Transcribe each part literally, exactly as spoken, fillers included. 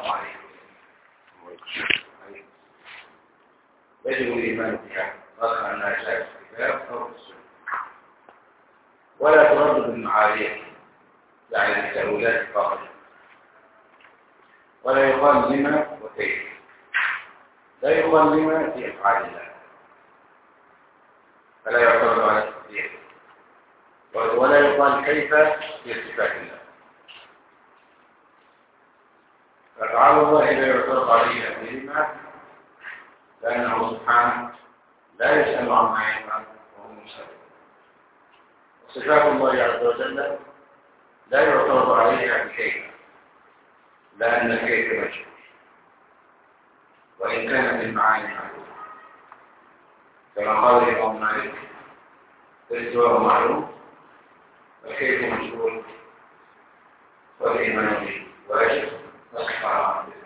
عليكم. يجب الإيمان بها رغم أنها جاءت في الكتاب أو في السنة، ولا تردد المعاريف يعني التأويلات الفاضلة، ولا يقال لما وكيف، لا يقال لما في أفعال الله فلا يعترض على التقدير، ولا يقال كيف في صفات الله. فأفعال الله لا يعترض عليها بلما، لأنه سبحانه لا يسأل عما يفعل وهو مسأل. وصفات الله عز وجل لا يعترض عليها بكيف، لأن الكيف مجهول وإن كانت المعاني معلومة، كما قال الإمام مالك الاستواء معلوم والكيف مجهول والإيمان به واجب والكفارة به.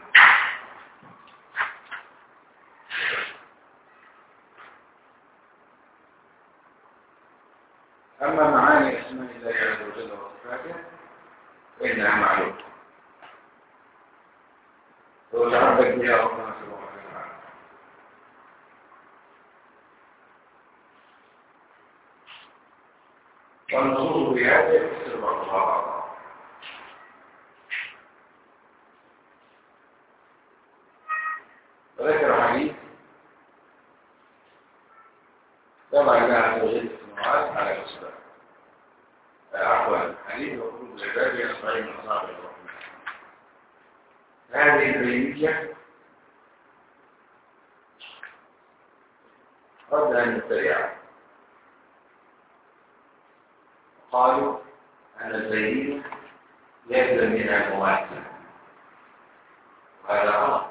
أما معاني أسماء الله عز وجل وصفاته فإنها معلومة وتعبد بها ربنا سبحانه وتعالى. والنصوص بهذا يفسر بعضها بعضا. وذكر حديث يضع الله عز وجل السماوات على الأسباب، عفوا حديث وقود العباد يصبح من أصحاب الرحمن. هذه البينية ردها المبتدعة، قالوا أن البينية يلزم منها المماثلة، وهذا غلط،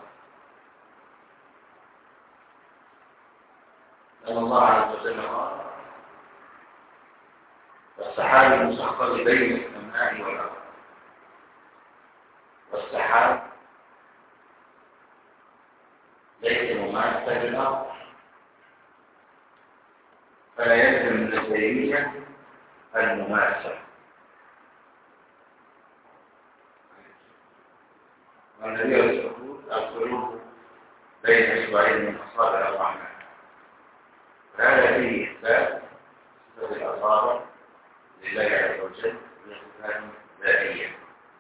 لأن الله عز وجل قال والسحاب المسخر بين السماء والأرض، والسحاب ليس مماثلا للأرض، فلا يلزم من البينية المماثلة. والنبي يقول القلوب بين إصبعين من أصابع الرحمن، هذا فيه إثبات صفة الأصابع لله عز وجل بصفات ذاتية.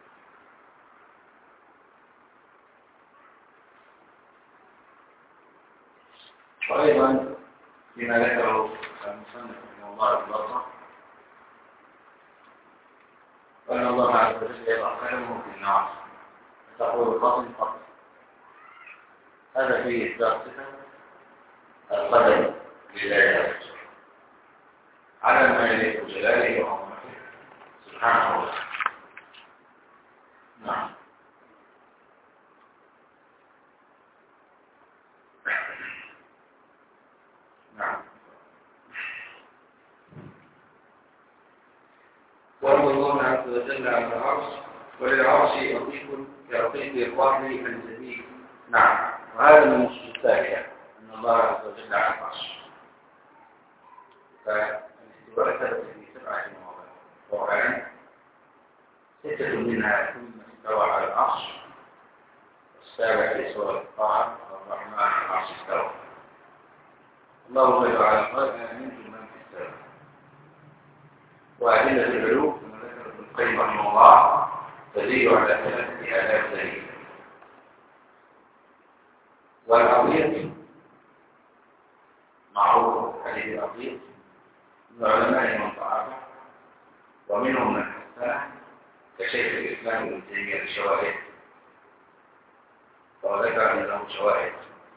وأيضا فيما ذكره المصنف رحمه الله بالبصر وأن الله عز وجل يضع قدمه في النار فتقول قطن قطن، هذا فيه إثبات صفة القدم لله عز وجل على ما يليق بجلاله وعظمته سبحانه وتعالى. نعم. نعم. وهو الله عز وجل على العرش، وللعرش رقيق كرقيق الرحل الجديد. نعم. وهذا من النصوص الثانية أن الله عز وجل على العرش، فالاستواء ثبت في سبعة مواضع وقعان، ستة منها ثم استوى على العرش، والسابع في سورة الطاعة والرحمن على العرش استوى. الله جل وعلا قال آمنتم من في السماء. وأدلة العلو كما ذكر ابن القيم رحمه الله تزيد على ثلاثة آلاف دليل. والأرضية معروف حديث الأرضية من علماء من ضعفه ومنهم من حسنه كشيخ الإسلام ابن تيمية الشواهد، وذكر أنه شواهد.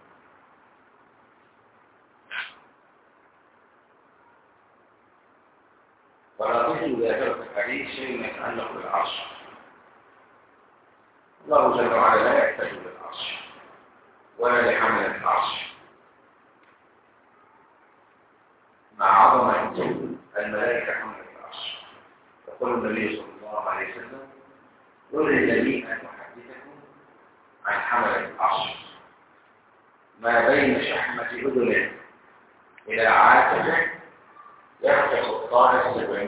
ولكن ذكر في الحديث شيء يتعلق بالعرش. الله جل وعلا لا يحتاج للعرش ولا لحملة العرش، مع عظمة الملائكة حملة العرش. يقول النبي صلى الله عليه وسلم يريد لي أن أحدثكم عن حملة العرش ما بين شحمة أذنه إلى عاتقه يختص الطائر سبعين.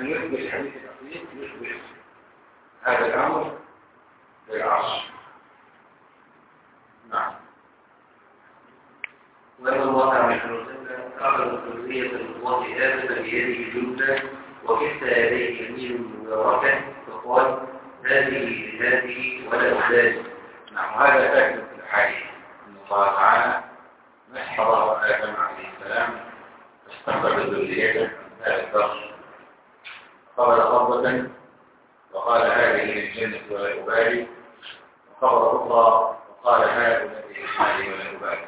أن يثبت الحديث الأخير يثبت هذا الأمر بالعرش. نعم. وأن الله عز وجل أخذ ذرية الله آدم بيده اليمنى وكلتا يديه يمين مباركة فقال هذه لهذه ولا أحتاج. نعم. هذا ثابت في الحديث أن الله تعالى مسح ظهر آدم عليه السلام استقبل ذريته ذلك الدرس قبل قبضة وقال هذه للجنة ولا أبالي، وقبل أخرى وقال هذا الذي للمال ولا أبالي.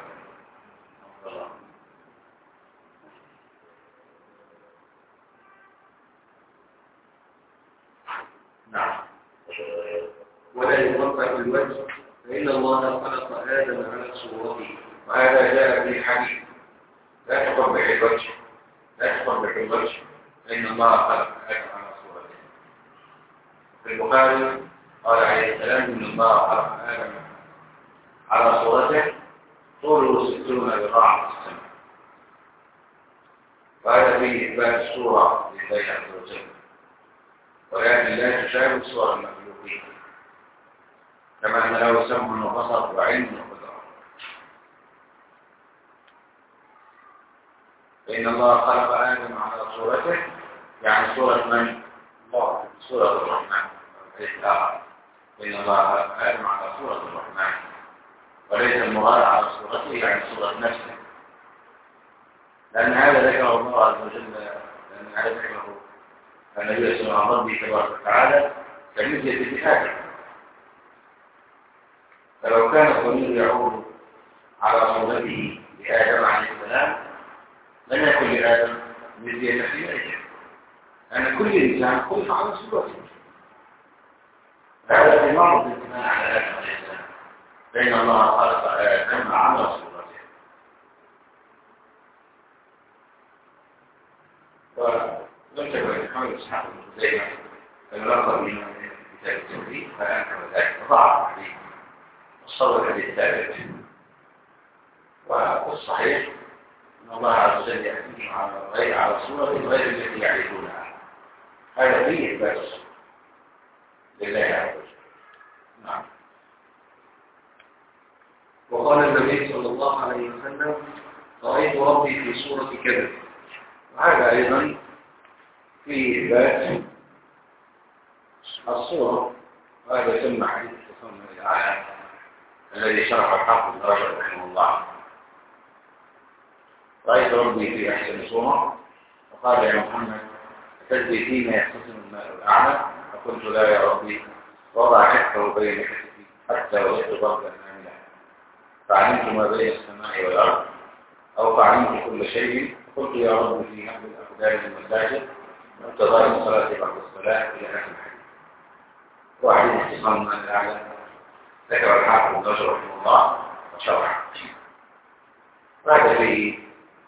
نعم. ولا يوقع في الوجه فإن الله خلق آدم على صورته. وهذا جاء في الحديث لا تقبح الوجه لا تقبح الوجه فإن الله خلق آدم على صورته. في البخاري قال عليه السلام إن الله خلق آدم على صورته طوله ستون ذراعا في السماء. وهذا فيه إثبات الصورة لله عز وجل، ولكن لا تشابه صور المخلوقين، كما أن له سمع وبصر وعلم وقدرة. فإن الله خلق آدم على صورته، يعني صورة من؟ الله، صورة الرحمن. الآخر إن الله خلق آدم على صورة الرحمن، وليس المراد على صورته يعني صورة نفسه، لأن هذا ذكره الله عز وجل، لأن هذا ذكره النبي صلى الله عليه وسلم ربي تبارك وتعالى كمثل بآدم. فلو كان الضمير يعود على صورته لآدم عليه السلام لم يكن لآدم مثل نفسه، لأن كل إنسان خلق على صورته. هذا في مرض الانتماء على آدم عليه السلام، بين الله خلق آدم على صورته. ولم تكن محمد إسحاق بن خزيمة فلقب من كتاب التوحيد فأنكر ذلك فضعف عليه الصبر بالثابت. والصحيح أن الله عز وجل يأتيهم على غير على صورة غير التي يعرفونها. هذا فيه بس لله عز وجل. نعم. وقال النبي صلى الله عليه وسلم رأيت ربي في صورة كذا. وهذا أيضا في إثبات الصورة، وهذا يسمى حديث التصمم الأعلى الذي شرح الحافظ ابن رجب رحمه الله. رأيت ربي في أحسن صورة، وقال يا محمد أتدري فيما يختصم الماء الأعلى؟ فقلت لا يا ربي، وضع كفه بين كتفي حتى وجدت ضربا آمنا، فعلمت ما بين السماء والأرض أو فعلمت كل شيء. قلت يا رب في نحو الأقدام المساجد وانتظار الصلاة بعد الصلاة إلى آخر الحديث. وحديث اتصال الماء الأعلى ذكر الحافظ ابن رجب رحمه الله وشرح. وهذا فيه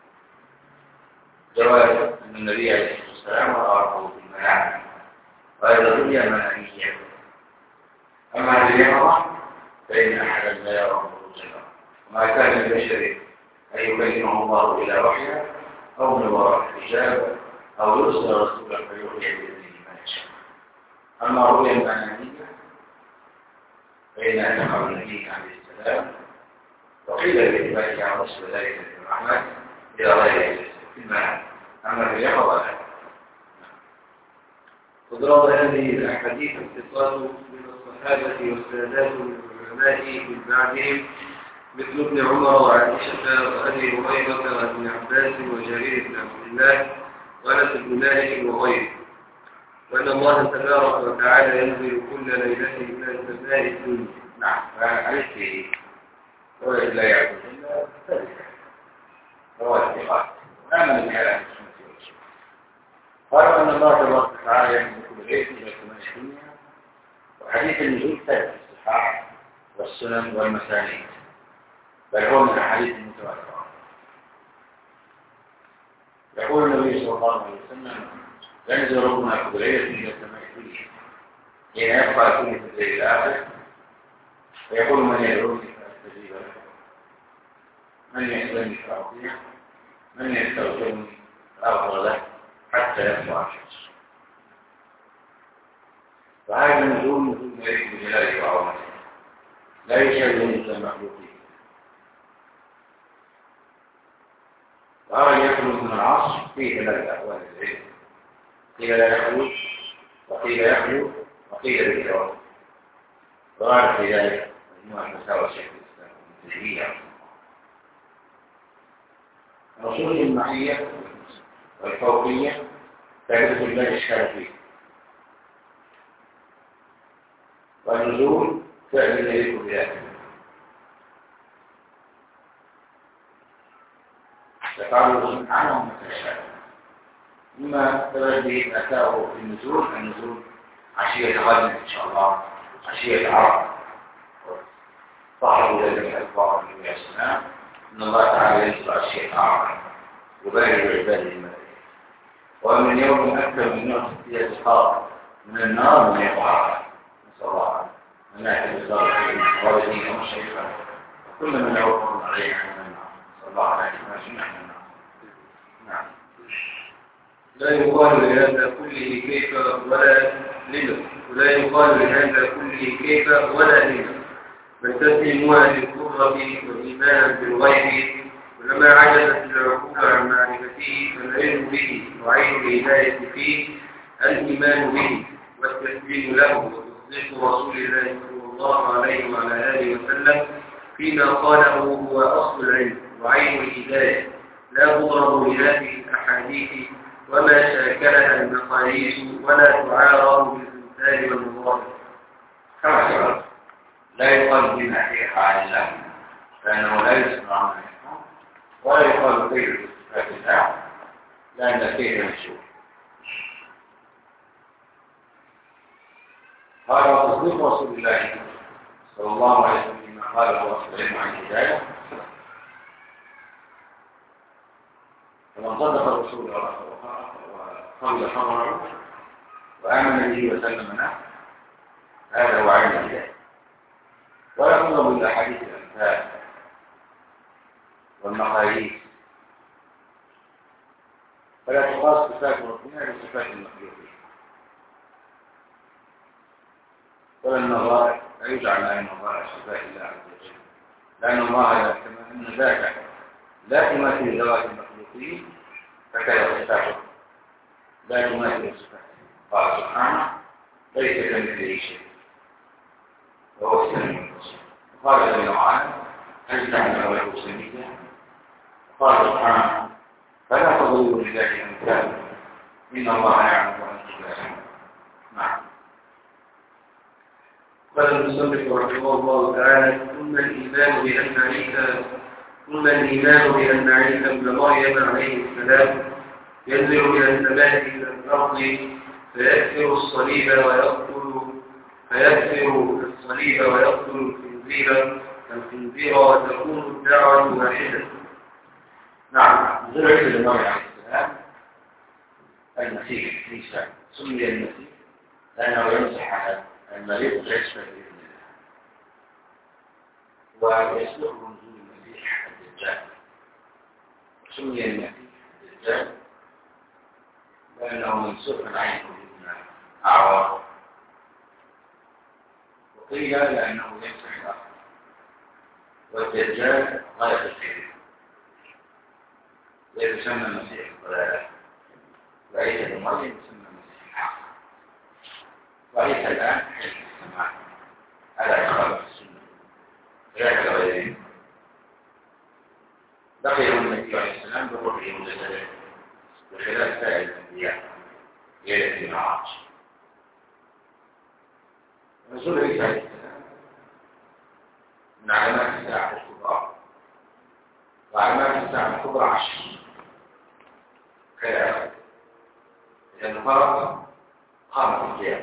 جواز أن النبي عليه الصلاة والسلام رأى ربه في المنام، وهذا دنيا منامية. أما هذه اليقظة فإن أحدا لا يرى ربه جل، وما كان للبشر أن يكلمه الله إلى وحيه أو من وراء الحجاب أو يرسل رسولا فيوحي بإذنه ما يشاء. أما الرؤيا المنامية فإنها تقع النبي عليه السلام، وقيل بإثباتها عن رسل ذلك في الرحمن إلى غير في المنام. أما في اليقظة لا. وضرب هذه الأحاديث اتصال من الصحابة والسادات من العلماء من بعدهم مثل ابن عمر وعائشة وأبي هريرة وابن عباس وجرير بن عبد الله وأنس بن مالك وغيره، وأن الله تبارك وتعالى ينزل كل ليلة إلى السماء الدنيا. نعم. فعليه رؤية لا يعبد إلا ذلك رواه البخاري. أما من حالات السنة والجماعة قالوا أن الله تبارك وتعالى ينزل كل ليلة إلى السماء الدنيا. وحديث النزول ثابت في الصحاح والسنن والمسانيد، بل هو من الحديث المتواترة. يقول النبي صلى الله عليه وسلم ينزل ربنا كل ليلة إلى السماء الدنيا حين يبقى كل في الليل الآخر، فيقول من يدعوني فأستجيب له، من يسألني فأعطيه، من يستغفرني فأغفر له، حتى يطلع الشمس. فهذا النزول نزول ملك بجلاله وعظمته لا يشابه مثل المخلوقين. وهذا يخلو من العصر فيه ثلاث أقوال العلم، قيل لا يخلو وقيل يخلو وقيل بالجواب. وقال في ذلك مجموعة مساوى شيخ الإسلام ابن تيمية. النصوص المعية والفوقية ثابتة لا إشكال فيه، والنزول فعل يليق بذاته يفعله سبحانه متى شاء. مما ثبت به أتاه في النزول النزول عشية غد إن شاء الله، عشية عرب. صحبوا ذلك الأخبار النبي عليه السلام إن الله تعالى ينزل عشية عرب يبارك عباده الملائكة، ومن يوم أكثر من يوم ستية القاضي من النار من يقع. نسأل الله أن لا يتبصر والدين ومشرفا وكل من يوقف عليه من النار. نسأل الله أن يكون جميعا من النار. نعم. لا يقال لهذا كله كيف ولا لما، ولا يقال لهذا كله كيف ولا لما، بل تسلمها للقدرة والإيمان بالغيب. ولما عجزت العقول عن معرفته فالعلم به وعين الهداية فيه الإيمان به والتسليم له وتصديق رسول الله صلى الله عليه وعلى آله وسلم فيما قاله هو أصل العلم وعين الهداية، لا تضرب بهذه الأحاديث وما شاكلها المقاييس ولا تعارض بالأمثال والمظاهر. كما سبق لا يقال بما في حال الله لأنه لا يسمع عنه، ولا يقال غير صفات الله لأن فيه مشهور. قال وتصديق رسول الله صلى الله عليه وسلم فيما قاله أصل العلم عن الهداية. فمن صدق الرسول وقبل خبره وآمن به وسلم له هذا هو عين الهداية. ولا تضرب الأحاديث الأمثال والمقاييس، فلا تقاس صفات ربنا بصفات المخلوقين، ولا النظائر لا يجعل لها نظائر صفات الله عز وجل، لأن الله كما أن ذاك لا تماثل ذوات المخلوقين فكذا صفاته لا تماثل صفاته. قال سبحانه ليس كمثله شيء وهو السميع البصير. قال جل وعلا هل تعلم له سميا؟ قال سبحانه فلا تضلوا لله امثال ان الله يعلم وانتم لا تعلمون. نعم. قال المصنف رحمه الله تعالى ثم الايمان بان عيسى ثم الايمان بان عيسى ابن مريم عليه السلام ينزل الى السماء الى الارض فيكسر الصليب ويقتل فيكسر الصليب ويقتل الخنزير الخنزير وتكون الدعوة واحدة. نعم. نزل عيسى ابن مريم عليه السلام المسيح عيسى سمي المسيح لأنه يمسح على المريض ويشفى بإذن الله، ويسلك نزول المسيح الدجال. سمي المسيح الدجال لأنه منسوخ عين وجودنا أعوار، وقيل لأنه يمسح الأرض، والدجال غاية الكذب ويسمى المسيح الضلالة، وعيسى ابن مريم يسمى المسيح الحق. وعيسى الآن حي في السماء على إخبار السنة ذاك غيره. بقي النبي عليه السلام بروحه وجسده بخلاف سائر الأنبياء ليلة المعراج. نزول عيسى عليه السلام من علامات الساعة الكبرى، وعلامات الساعة الكبرى عشر كذا. إذا انفرط قامت القيامة.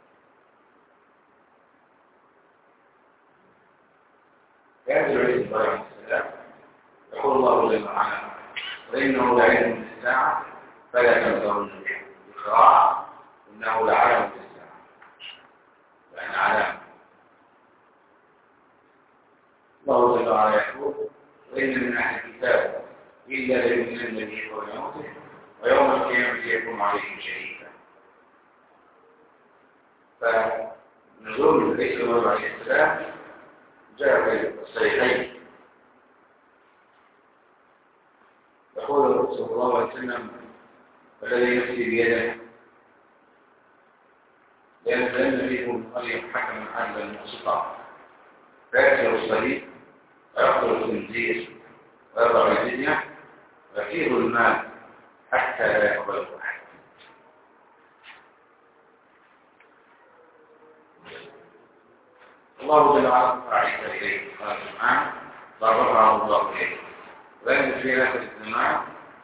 ينزل عيسى عليه السلام يقول الله جل وعلا وإنه لعلم من الساعة فلا تمترن به بقراءة إنه لعلم من الساعة، لأن علامة. الله جل وعلا يقول وإن من أهل الكتاب إلا ليؤمنن به قبل موته ويوم القيامة يكون عليهم شهيدا. فنزول النبي صلى الله عليه وسلم جاء في الصحيحين يقول صلى الله عليه وسلم والذي نفسي بيده لأن لأن فيكم مريم حكما عدلا مقسطا فيكسر الصليب ويقتل الخنزير ويضع الجزية ويكيد المال حتى لا يقبله أحد. الله جل وعلا رفع عيسى إليه قال سبحانه ورفعه الله إليه ولكن في هذا الاجتماع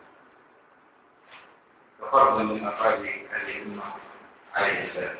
كفرد من أفراد هذه الأمة عليه السلام.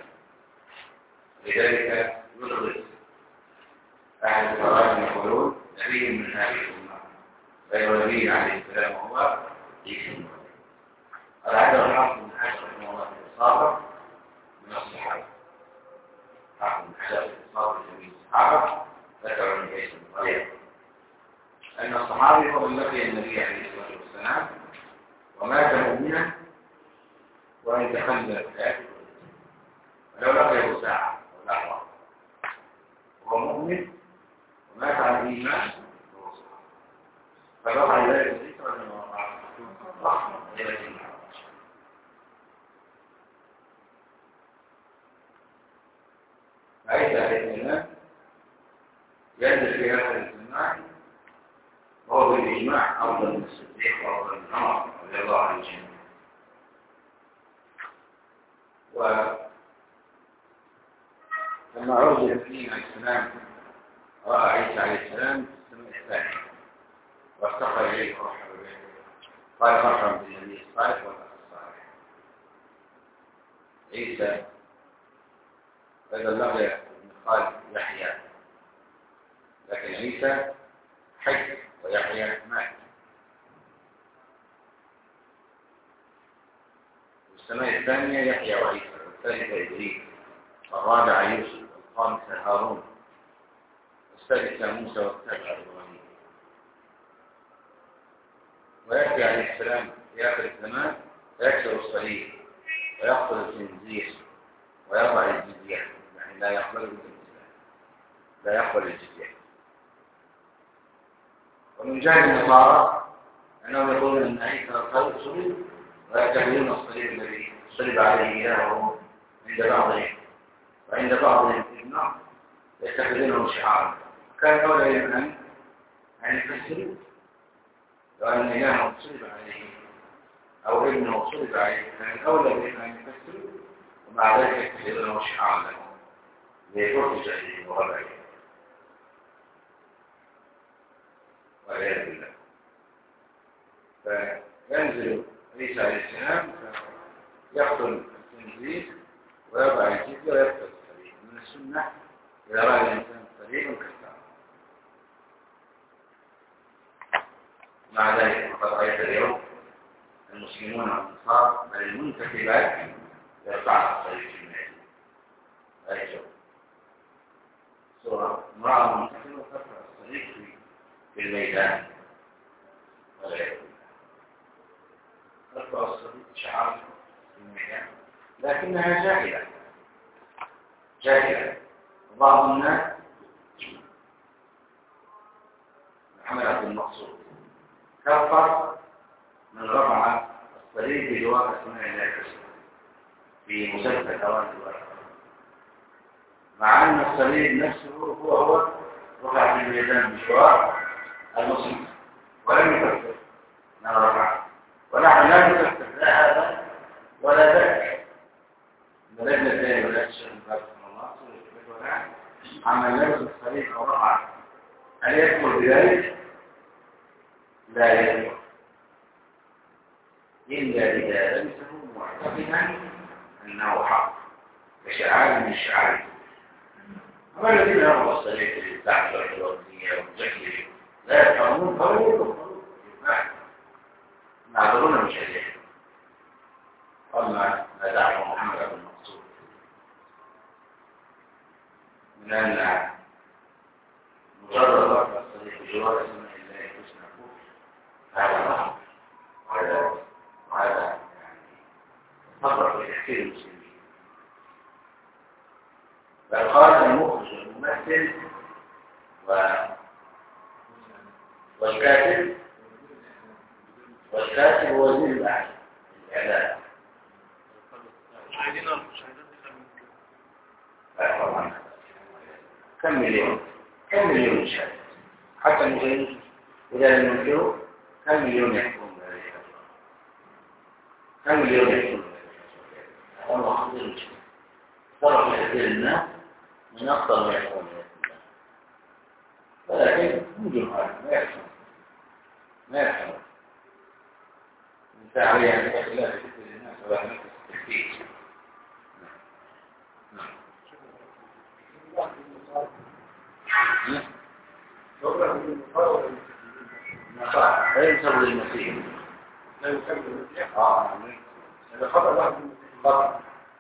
لذلك يدرس أهل الفرائض يقولون نبي من هذه الأمة غير نبي عليه السلام وهو عيسى. العدد الحق من حشر المواد الصابر من الصحابة حق من حشر الصابر من الصحابة ذكر من عيسى بن مريم أن الصحابي هو من لقي النبي عليه الصلاة والسلام ومات مؤمنا وإن تخلف ذلك ولو لقيه ساعة أو لحظة وهو مؤمن ومات على الإيمان فبقى ذلك الذكر أنه رحمة إلى الإيمان. عيسى عليه السلام ينزل في هذا الاجتماع وهو بالإجماع أفضل من الصديق وأفضل من عمر رضي الله عنه جميعا. ولما عرض النبي عليه السلام رأى عيسى عليه السلام في السماء الثانية وافتقر إليه ورحب به قال مرحبا بالنبي الصالح والأخ الصالح. عيسى إذا لقي ابن خالد يحيى لكن عيسى حي ويحيى مات. والسماء الثانية يحيى وعيسى والثالثة إدريس والرابعة يوسف والخامسة هارون والسادسة موسى والسابعة إبراهيم. ويأتي عليه السلام في آخر الزمان فيكسر الصليب ويقتل الخنزير ويضع الجزية يعني لا يقبل الجزية لا يقبل الجزية. ومن جهل النصارى أنهم يقولون أن عيسى صلب ويعتبرون الصليب الذي صلب عليه إلههم عند بعضهم وعند بعضهم ابنه يتخذونه شعارا. كان أولى لمن أن يفسروا لو أن إلههم صلب عليه أو ابنه صلب عليه كان أولى بهم أن يفسروا ومع ذلك يتخذونه شعارا لهم ليفرج عليه وغلبه والعياذ بالله. فينزل عيسى عليه السلام فيقتل الخنزير ويضع الجزية ويقتل الصليب. من السنة إذا رأى الإنسان الصليب كفر. مع ذلك فقد رأيت اليوم المسلمون والنصارى بل المنتخبات يرفعن الصليب في الميدان. رأيت صورة امرأة منتخبة ترفع الصليب في الميدان والعياذ بالله. ترفع الصليب شعار في الميدان لكنها جاهلة جاهلة. بعض الناس محمد عبد المقصود كفر من رفع الصليب بجوار اسماء الله في مسلسل اوان الورق مع ان الصليب نفسه هو هو رفع في الميدان بجوار المسلم ولم يكفر من رفع ونحن لا نكفر لا هذا ولا ذاك. بلدنا الثاني ولا الشيخ مبارك الله عمل لبس الصليب او رفع هل يدخل بذلك؟ لا يدخل إلا إذا لبسه معتقدا أنه حق كشعار من الشعائر. أما الذين يروا الصليب في التعب والوردية والجهل لا يفهمون فهو يكفرون معذرون مش عليه. قلنا ما دعوه محمد بن المقصود من أن مجرد رفع الصليب بجوار اسماء الله الحسنى هذا رحمة وهذا وهذا يعني نظر في تحكير المسلمين. والكاتب والكاتب هو وزير الإعلام الإعلام شاهدين المشاهدات طبعا كم مليون كم مليون مشاهد حتى المشاهدين إذا لم ينكروا كم مليون يحكمون بهذه الفترة كم مليون يحكمون هذا أمر خطير جدا صرف كثير الناس من أكثر ما يحكمون ولكن موجود هذا ما يحكم ما يحكم انت عليه أن تخلاف كثير الناس ولا نفس التكتيك نصائح لا ينسب للمسيح لا يكمل المسيح اه هذا خطأ له خطأ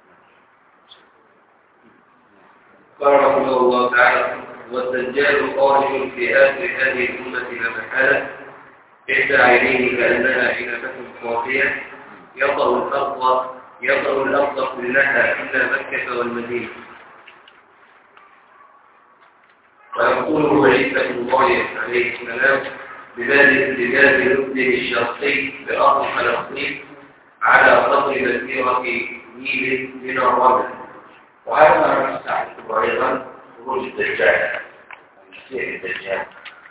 قال رحمه الله تعالى: والدجال خارج في آخر هذه الأمة لا محالة، إحدى عينيه كأنها عنبة صافية، يطأ الأرض يطأ الأرض كلها إلا مكة والمدينة. ويقول عيسى بن مريم عليه السلام بباب بباب لبنه الشرقي بأرض فلسطين على قدر مسيرة ميل من الرمل. وهذا ما نستعرضه أيضا خروج الدجال المسيح الدجال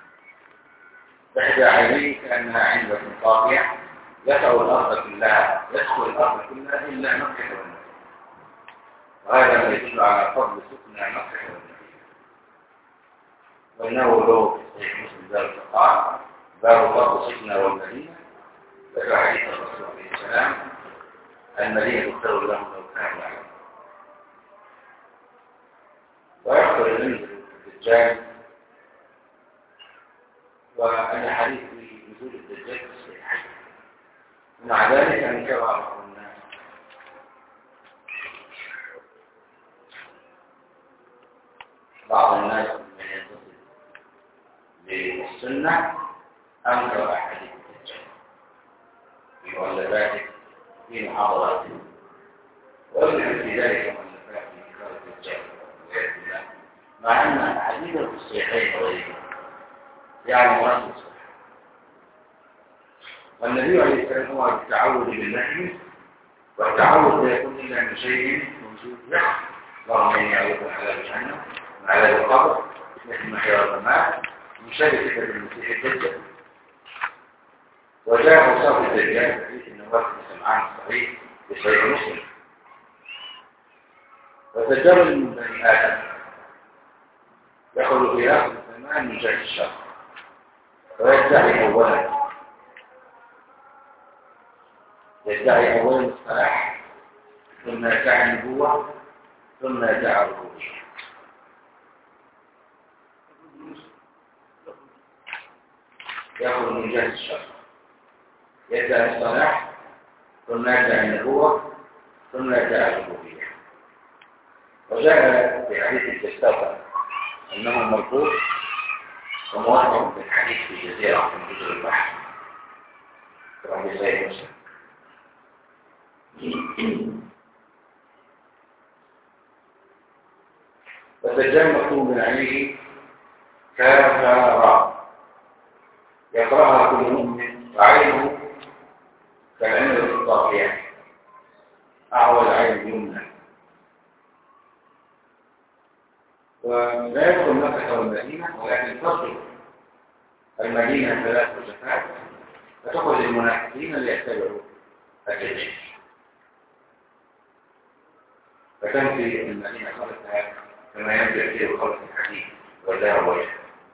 إحدى عينيه كأنها عنبة صافية يطأ الأرض كلها يدخل الأرض كلها إلا مكة والمدينة وهذا ما يدل على فضل سكنى مكة والمدينة وإنه لو في مسلم ذلك قال باب فضل سكنى والمدينة ذكر حديث الرسول عليه السلام المدينة خير لهم لو كانوا يعلمون ويحصل ينزل الدجال وأن حديث نزول الدجال في الصحيحين ومع ذلك أنكر بعض الناس بعض الناس من ينتصر للسنة أنكر حديث الدجال في مؤلفاته في محاضراته ويذكر في ذلك مؤلفات في إنكار الدجال مع أن حديث في الصحيحين وغيره يعني مراد الصحيح والنبي عليه السلام هو التعوذ بالله والتعوذ لا يكون إلا من شيء موجود له اللهم إني أعوذ من عذاب جهنم من عذاب القبر مثل محيا والممات من شر فتنة المسيح الدجال وجاء وصف الدجال حديث النواس بن سمعان الصحيح في صحيح مسلم والدجال من بني آدم يخرج في آخر الزمان من جهة الشر ويدعي أولا يدعي أولا الصلاح ثم يدعي النبوة ثم يدعي الربوبية يخرج من جهة الشر يدعي الصلاح ثم يدعي النبوة ثم يدعي الربوبية وجاء في حديث الكستافة أنه مرفوع وموثق بالحديث في جزيرة من جزر البحر كما في صحيح مسلم والدجال مكتوب من عليه كافرا يقرأها كل مؤمن وعينه كالعنب الصافية أعوى العين اليمنى ولا يدخل مكة والمدينة ولكن تصل المدينة ثلاث وجهات فتخرج المنافقين ليتبعوا الدجال فتنفي المدينة خلفها كما ينفي فيه خلف الحديد والدار وجه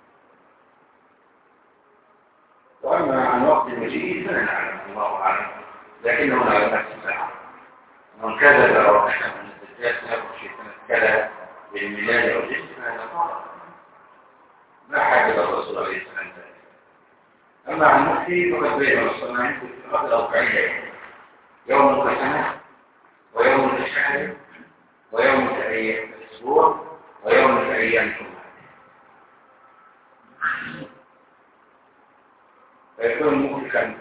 وأما عن وقت المجيء فلا نعلم الله أعلم لكنه على نفس الساعة من كذب أو أحد من الدجال سيخرج في سنة كذا بالميلاد أو الجسم هذا خطأ لا حاجة الرسول عليه السلام ذلك. أما عن نفسي فقد بين الصناعين في الأرض الأوقعية يوم كسنة ويوم كشهر ويوم كأيام الأسبوع ويوم كأيام كلها فيكون مهلكا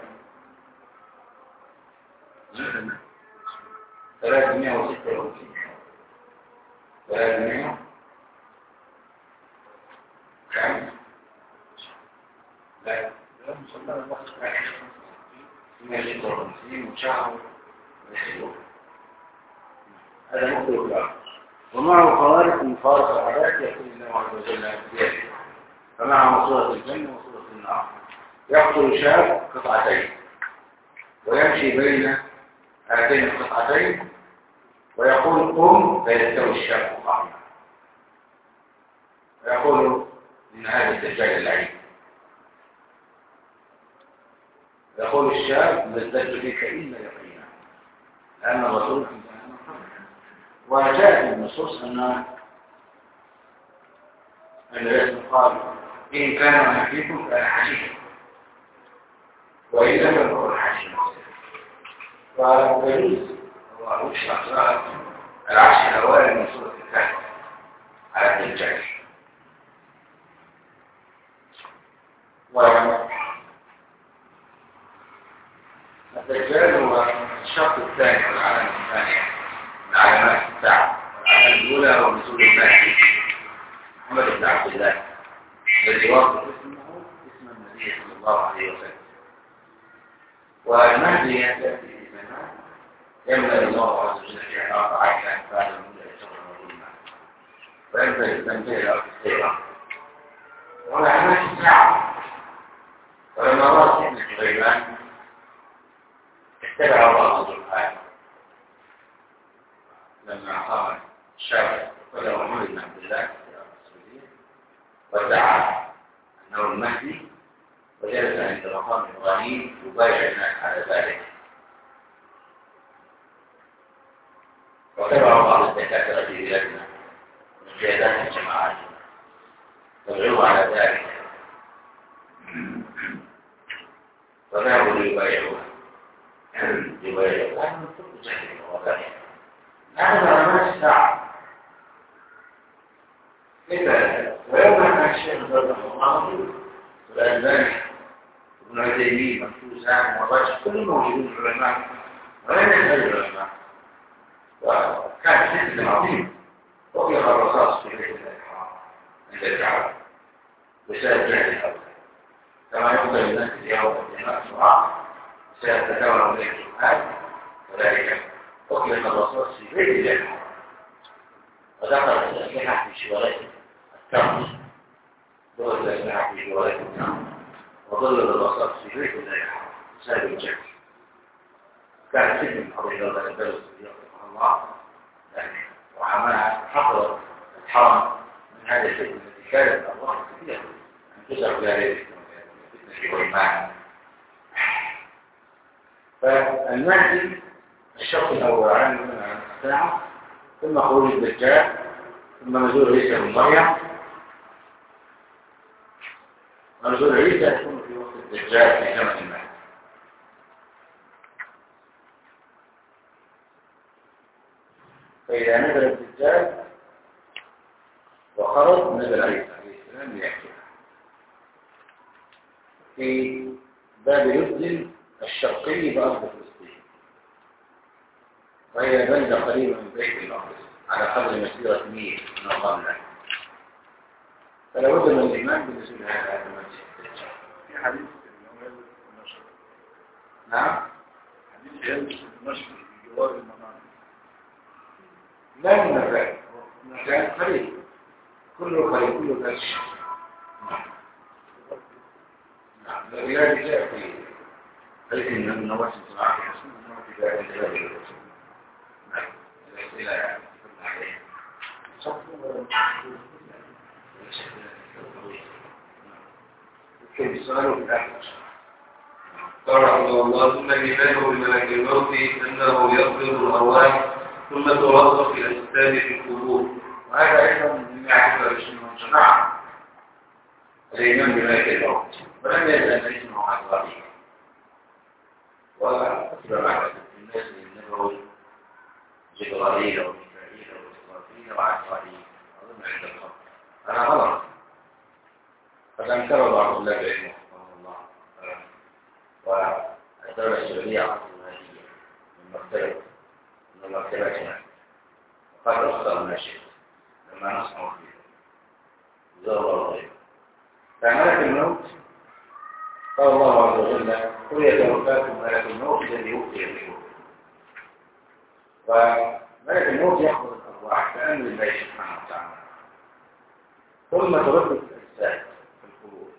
ثلاثمائة وستة وخمسين ثلاثمائة كم؟ لا ماشي خمسين وشهر هذا مختلف الأمر. ومعه خوارق من خوارق العادات يقول الله عز وجل بيده، فمعه صورة الجنة وصورة النار. يقتل شاب قطعتين ويمشي بين هاتين القطعتين ويقول قم فيستوي الشاب قائما، ويقول إن هذا الدجال اللعين. يقول الشاب لازددت فيك إلا يقينا، لأن الرسول وجاءت النصوص أن الرسول قال إن كان أهلكم كان حشيشا وإن لم يكن حشيشا. فالدليل هو يشرح العشر الأوائل من سورة الكهف على الدجال. والدجال هو الشق الثاني والعلامة الثانية من علامات الساعة. العلامة الأولى هو نزول المهدي محمد بن عبد الله الذي وصف اسمه اسم النبي صلى الله عليه وسلم. والمهدي يأتي في زمان يملأ الله عز وجل في الأرض عينا بعد المدة الشهر والظلمة ويبدأ يستمتع الأرض السيرة وعلامات الساعة. ولما رأى ابن سليمان اتبع الله سبحانه لما قام الشاب وله محمد بن عبد الله في الأرض السعودية ودعا أنه المهدي وجلس عند مقام إبراهيم يبايع الناس على ذلك. وتبع بعض الدكاترة في بلادنا من قيادات الجماعات تدعو على ذلك وذهبوا ليبايعوها يبايعوها من كل جهل وغيره. هذا علامات الساعة. إذا ويوم أن الشيخ رحمه الله والألباني ابن عثيمين منفوسان والرجل كل موجودين في العلماء ولم يسأل العلماء. وكان فتنة عظيم وقف الرصاص في بيت الله الحرام عند الكعبة بسبب جهل الأولى كما يقول الناس اليوم الجماعة الصراع سيتكون إليه الجهاد وذلك وقف الرصاص في بيت الله الحرام ودخلت الأسلحة في شوارع التمر دخلت الأسلحة في شوارع التمر وظل الرصاص في بيت الله الحرام بسبب الجهل. كانت فتنة عظيمة لدى البلد رحمه الله وعملها حفظ الحرم من هذه الفتنة التي كانت أرواح كثيرة أن تزعل ذلك فتنة الغيمان. فالمهدي الشق الأول عن الساعة ثم خروج الدجال ثم نزول عيسى بن مريم. ونزول عيسى يكون في وقت الدجال في زمن المهدي. فإذا نزل الدجال وخرج نزل عيسى عليه السلام ليحكيها. في باب لبنان الشرقي بأرض فلسطين وهي بلدة قريبة من بيت المقدس على قدر مسيرة ميل من الرملة. فلا بد من الإيمان بنزول هذا المسجد الدجال. في حديث النشر. نعم. حديث يلبس النشر في جوار المنام. لا من الرأي مكان قريب كله قريب كله كالش. نعم الرياض جاء في حيث من النواس الصناعة في حسن النواس في ذلك الجلال. نعم الأسئلة يعني تفضل عليها كيف سؤاله في الآخر. قال رحمه الله ثم الإيمان بملك الموت أنه يقبض الأرواح ثم ترصف في الأجساد في القبور. وهذا أيضا من يعتبر السنة والجماعة الإيمان بملك الموت ولم يزل أن اسمه عقابي وأكبر معرفة الناس للنبوي جبرائيل وميكائيل وإسرافيل وعقابي أظن عند الخط أنا غلط قد أنكر بعض الله بعلمه رحمه الله والدولة السعودية عقلوا هذه من مرتبة من مرتبتنا وقد أخطأ الناشئ لما نصنع فيه زور الله غيره. فملك الموت قال الله عز وجل قل يتوفاكم ملك الموت الذي يؤتي بكم. فملك الموت يأخذ الأرواح بأمر الله سبحانه وتعالى ثم ترد الأجساد في القبور.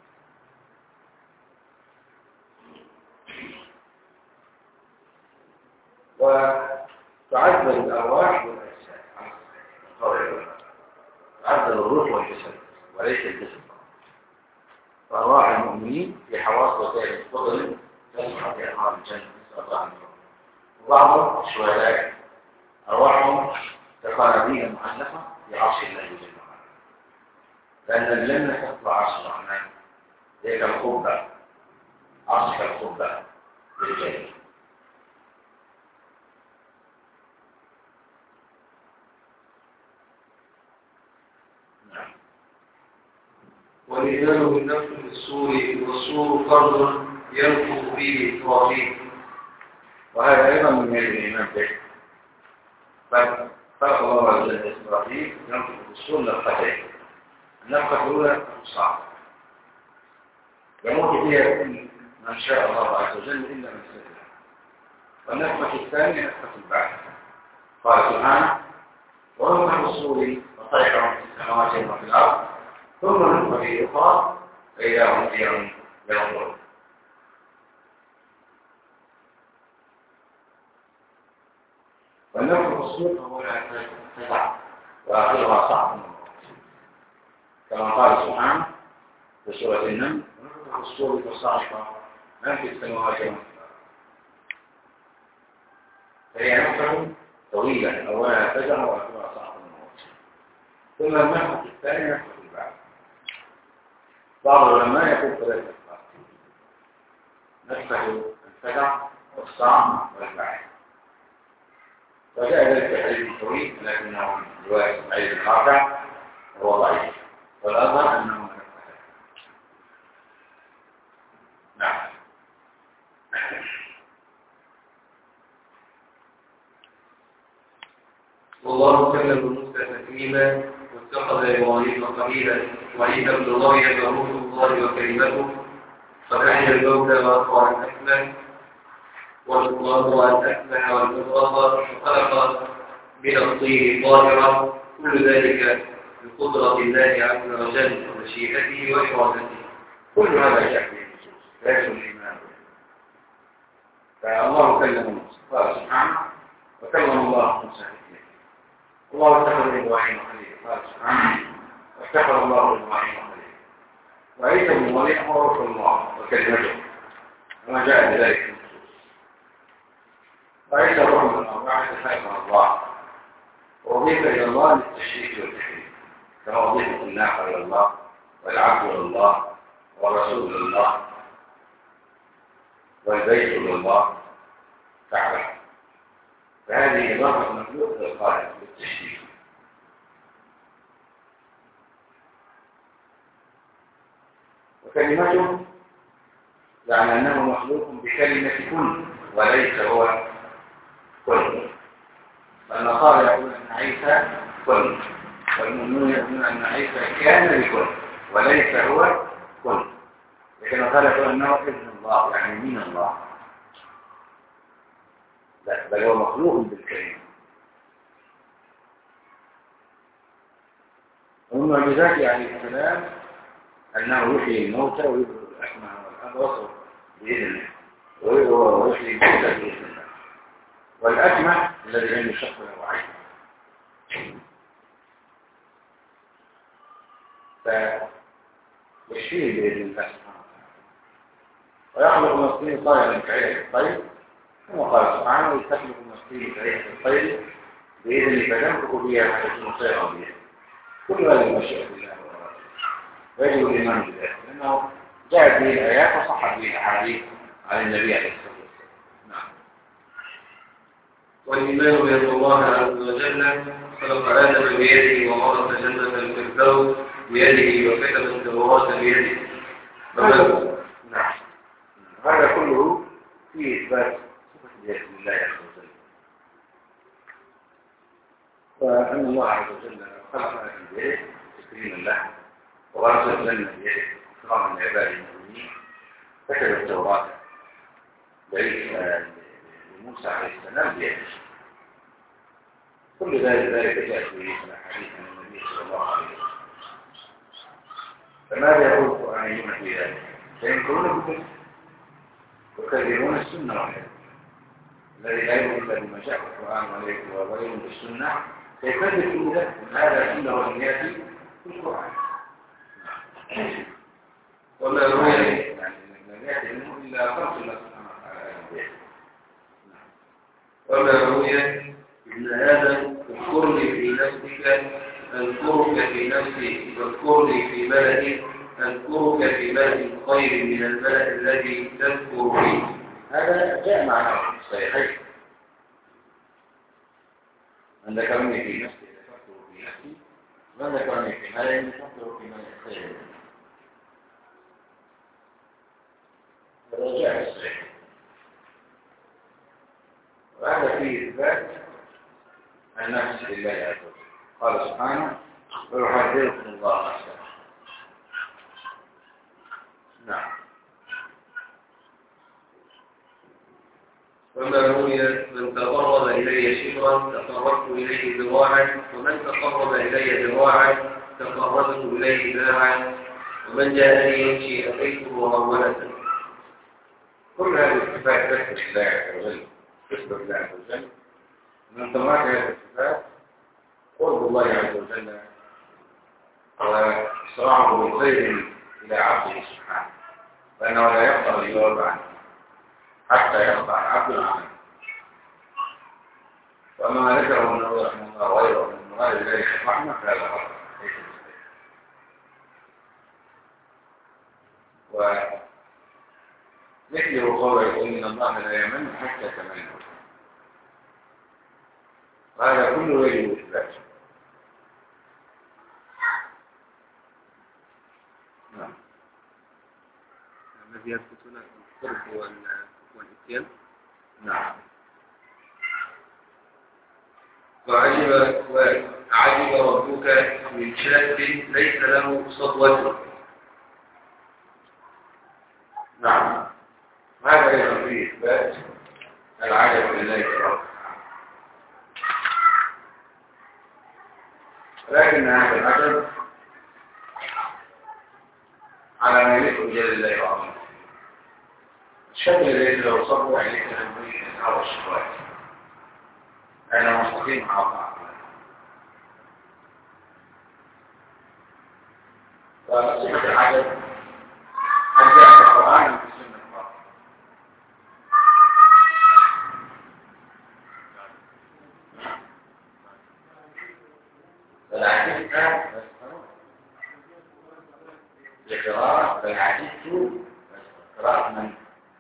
وتعذب الأرواح والأجساد، تعذب الروح والجسد وليس الجسد. فأرواح المؤمنين في حواس وسائل الفضل تسمع في أنهار الجنة نسأل الله عنه. وبعض الشهداء أرواحهم كقناديل معلقة في عرش الله جل وعلا، لأن الجنة تطلع عرش الرحمن هي كالقبة، عرش كالقبة للجنة. والإيمان بالنفس بالسور والسور فرض ينفخ فيه إسرافيل. وهذا أيضا من الإيمان به. فخلق الله عز وجل إسرافيل ينفخ بالسور نفختين. النفخة الأولى صعبة يموت فيها من شاء الله عز وجل إلا من سلم. والنفخة الثانية نفخة البعث. قال سبحانه ونفخ بالسور وصيحة في السماوات وفي الأرض ثم نفخ في أخرى فإذا هم قيام ينظرون. والنفخ بالصور هو تسع وآخرها صعب كما قال سبحانه في سورة النمل ونفخ بالصور فصعق من في السماوات ومن في الأرض. فهي نفخة طويلة أولها فزع وآخرها صعب الموت. ثم النفخة الثانية نفخة البعث. بعض العلماء يقول ثلاثة نفخات: نفخة الفزع والصعق والبعث. وجاء ذلك في حديث طويل لكنه رواية سعيد بن رافع وهو ضعيف، والأظهر أنه نفخة. نعم. والله كلم موسى تكليما واتخذ إبراهيم خليلا وعيسى ابن مريم روح الله وكلمته قد أحيا الموتى وأرفع الأكمل والأرض الأكمل والمضغط وخلق من الطين طاهرا كل ذلك بقدرة الله عز وجل ومشيئته وإرادته. كل هذا جاء في النصوص ليس الإيمان به. فالله كلم موسى قال سبحانه وكلم الله موسى تكليما. الله اتخذ إبراهيم خليلا قال سبحانه واتخذ الله إبراهيم خليلا. وعيسى ابن مريم هو روح الله وكلمته كما جاء بذلك في النصوص. وعيسى روح من الله وعيسى خلق الله وأضيف إلى الله للتشريك والتحريم كما أضيفت الناقة إلى الله والعبد إلى الله والرسول إلى الله والبيت إلى الله كعبة. فهذه إضافة مخلوق للخالق بالتشريك. وكلمته يعني أنه مخلوق بكلمة كن وليس هو كن. فالنصارى يقولون أن عيسى كن والمؤمنون يقولون أن عيسى كان بكن وليس هو كن. لكن النصارى يقولون أنه ابن الله يعني من الله، لا بل هو مخلوق بالكلمة. ومن معجزاته عليه السلام أنه يحيي الموتى ويبرئ الأكمه والأبرص بإذنه ويحيي الموتى بإذن الله. والأكمه الذي عنده شق له عين فيشفيه بإذن الله سبحانه وتعالى. ويخلق من الطين طائرا كريحة الطير كما قال سبحانه ويستخلق من الطين كريحة الطير بإذن فتنفخ بها حتى طيرا بها. كل هذا المشيئة بالله ويجب الإيمان بذلك لأنه جاءت به الآيات وصحت به الأحاديث عن النبي عليه الصلاة والسلام. نعم. والإيمان بأن الله عز وجل خلق آدم بيده وخلق جنة الفردوس بيده وكتب التوراة بيده. نعم. هذا كله فيه إثبات صفة اليد لله عز وجل. وأن الله عز وجل خلق آدم بيده تكريما له وأرسل الجنة بيده إكراما لعباده المؤمنين كتب التوراة لموسى عليه السلام بيده. كل ذلك ذلك جاء في الحديث عن النبي صلى الله عليه وسلم. فماذا يقول القرآنيون في ذلك؟ سينكرون بكل ويكذبون السنة وحده. الذي لا يؤمن الا بما جاء في القرآن وغيره بالسنة سيكذب كل ذلك، هذا كله ان ياتي في القرآن. وما روي يعني لم ياتي منه الا خمس الله سبحانه وتعالى. وما روي ان هذا اذكرني في نفسك اذكرك في نفسي واذكرني في ملئ اذكرك في ملئ خير من الملئ الذي تذكر فيه. هذا جاء معنا في الصحيحين. من ذكرني في نفسي ذكرته في نفسي ومن ذكرني في ملئ ذكرته في ملئ خير منه. هذا جاء في الصحيح. وهذا فيه إثبات النفس لله عز وجل. قال سبحانه ويحذركم الله نفسه. نعم. وما روي من تقرب إلي شبرا تقربت إليه ذراعا ومن تقرب إلي ذراعا تقربت إليه باعا ومن جاءني يمشي أتيته هرولة. كل هذه الصفات تثبت لله عز وجل، تثبت لله عز وجل. من ثمرات هذه الصفات قرب الله عز وجل وإسراعه بالخير إلى عبده سبحانه، فإنه لا يقدر الجواب عنه حتى يقطع العبد عنه. وأما ما ذكره النبي رحمه الله غيره من مراد ذلك الرحمة فهذا غلط ليس بصحيح. ومثله قوله إن الله لا يمن حتى تمنوا، وهذا كله يجب إثباته. نعم. الذي يثبتون القرب والإتيان. نعم. وعجب وعجب ربك من شاب ليس له صدوة. نعم. هذا أيضا فيه إثبات العجب لله سبحانه. ولكن هذا العجب على ما يليق بجلال الله وعظمته. الشاب الذي له صبر عليك تنبيه هذا الشهوات أنا مستقيم على طاعة الله. وصفة العجب قد جاء في القرآن وفي السنة القرآن. فالعجب كان بقراءة فالعجبت قراءة من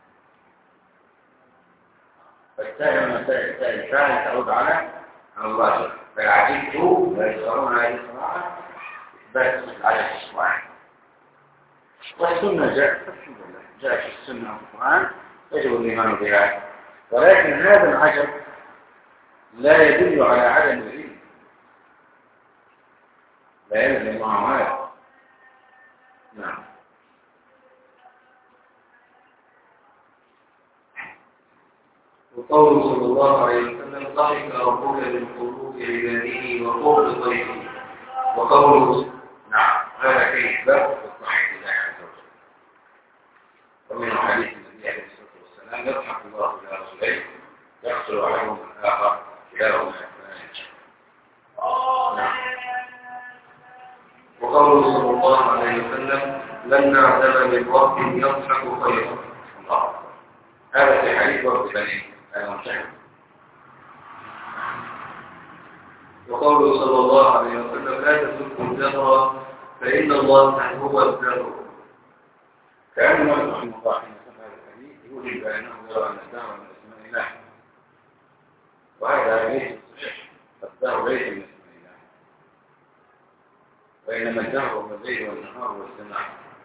فالتالي كانت تعود على الله. فالعجبت ويسرون هذه القراءة إثبات على الصلاة. والسنة جاءت الحمد لله جاءت في السنة والقرآن يجب الإيمان بها، ولكن هذا العجب لا يدل على عدم العلم، لا يلزم معه هذا. نعم. وقوله صلى الله عليه وسلم ضحك ربك من قلوب عباده وقرب ضيفه. وقوله نعم هذا فيه إثبات الضحك لله عز وجل. ومن حديث النبي عليه الصلاة والسلام يضحك الله إلى رسوله يقتل عليهم الآخر كلاهما يفنان. نعم. وقوله صلى الله عليه وسلم لن نعلم من رب يضحك خيرا. الله. هذا في حديث رب بني الممتحن. وقوله صلى الله عليه وسلم لا تسبوا الدهر فإن الله هو الدهر. كأن الله رحمه الله حين سمع الحديث يوجد بأنه يرى أن الدهر من اسماء الله، وهذا ليس صحيح. الدهر ليس من اسماء الله، وإنما الدهر هو الليل والنهار والسماء.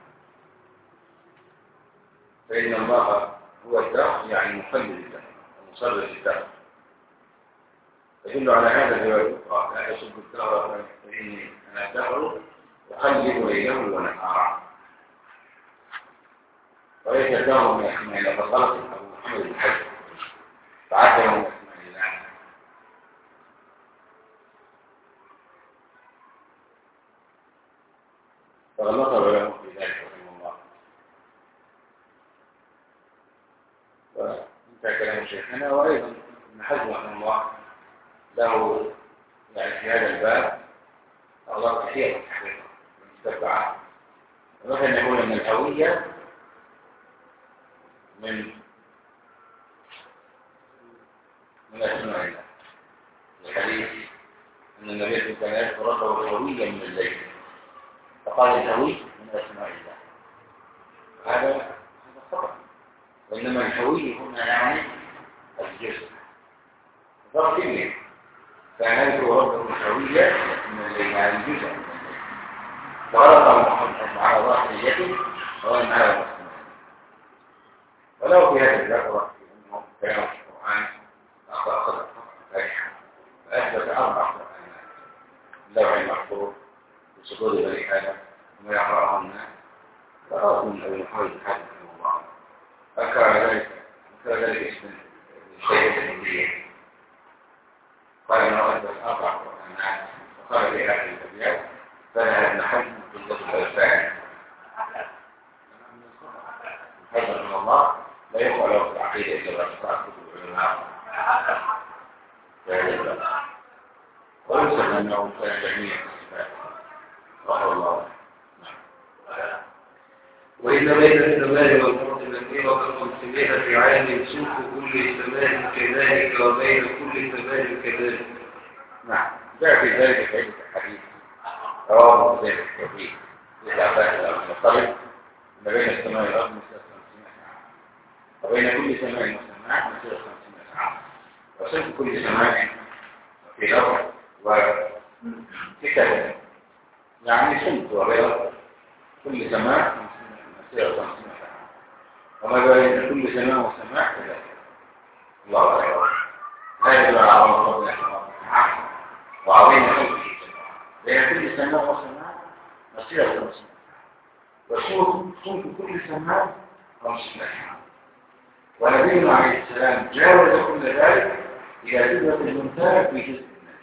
فإن الله هو الدهر يعني مخلد الدهر ومصرف الدهر. يدل على هذا الرواية الأخرى لا يسب الدهر فإني أنا الدهر أقلب ليله ونهاره. وليس دعوه من اسماء الله فغلط ابو محمد بن حزم تعدى من اسماء الله. فغلط العلماء في ذلك رحمه الله. وانتهى كلام شيخنا. وايضا ابن حزم رحمه الله له يعني في هذا الباب أغلاط كثيرة متبعة. مثلا نقول أن الهوية من من أسماء الله. الحديث أن النبي صلى الله عليه وسلم رده الهوية من الليل فقال الهوي من أسماء الله. هذا هذا خطأ. وإنما الهوي هنا يعني الجسم ضرب كلمة كان يذكر ربه الهوية من الليل يعني الجزء من الليل. فغلط محمد على ظاهر نيته وأن على المسلمين. ولو في هذا الذكر أنه كلام القرآن أخطأ خطأ فارحا فأثبت أربع قرآنات اللوح المحفوظ بصدور بني آدم وما يقرأهن فأخذ من أبي محمد بن حزم رحمه الله. أنكر ذلك أنكر ذلك اسم الشيخ الهندية قال انه اثبت اربع قرانات وقال في هذه الابيات فنهى ابن حزم قله الالفان. حزم من الله لا يقع له في العقيده الا باعتقاد كتب العلماء في هذا الباب. ويسلم انه كان جميع الصفات رحمه الله. وإن بين السماء والأرض مسيرة خمسمائة عام سوق كل سماء كذلك وبين كل سماء كذلك. نعم جاء في ذلك في الحديث رواه مسلم في التوحيد للعباس المطلب ما بين السماء والأرض مسيرة خمسمائة عام وبين كل سماء وسماء مسيرة خمسمائة عام وسوق كل سماء في الأرض وكتاب يعني سمت وبيض كل سماء وما بين كل سماء وسماء كذلك. الله أكبر. لا يدل على عظمة ربنا سبحانه وتعالى وعظيم خلقه بين كل سماء وسماء مسيرة خمسمائة وصوت كل سماء خمسمائة. ونبينا عليه السلام جاوز كل ذلك إلى سدرة المنتهى في جزء الناس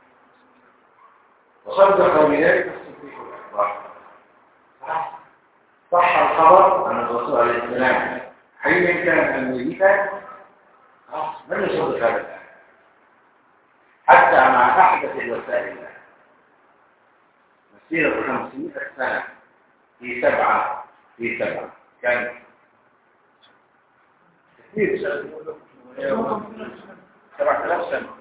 وصدق بذلك الصديق الأكبر. صح الخبر أن الرسول عليه السلام حين كان ميتا من يصدق هذا الآن حتى مع أحدث الوسائل مسيرة خمسمائة سنة في سبعة في سبعة كان كثير سبعة آلاف سنة